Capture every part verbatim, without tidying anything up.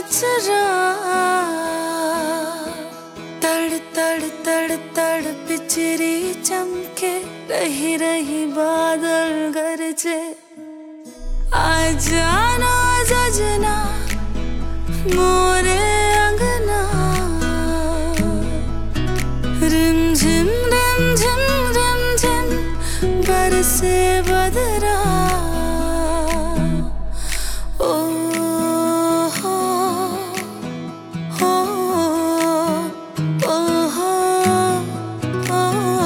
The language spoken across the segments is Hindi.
बचरा, तड़ तड़ तड़ तड़ बिजली चमके, रही रही बादल गरजे। आ जाना सजना मोरे अंगना, रिम झिम रिम झिम रिम झिम बरसे बदरा। ओ हो हो ओ हो ओ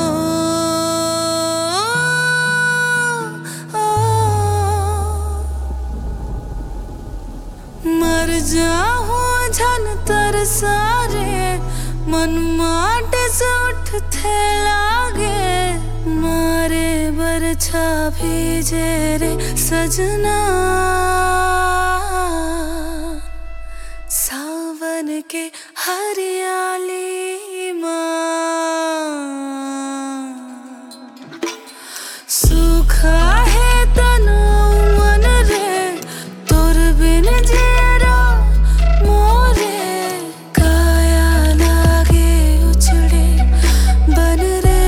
मर जाऊं झन तरसारे, मन माटे से उठते लागे। मारे बरछा भीजे रे सजना, सावन के हरियाली माँ। सूखा है तन मन रे, तोर बिन जेरा मोरे। काया लागे उछड़े बन रे,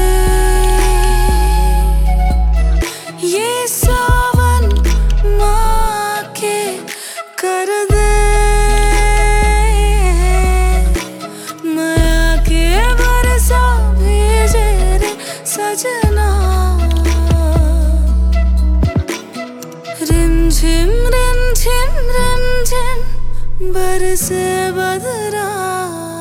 ये सावन माँ के कर दे। माया के बरसा भेजे रे सजना, रिम झिम रिम झिम रिम झिम बरसे बदरा।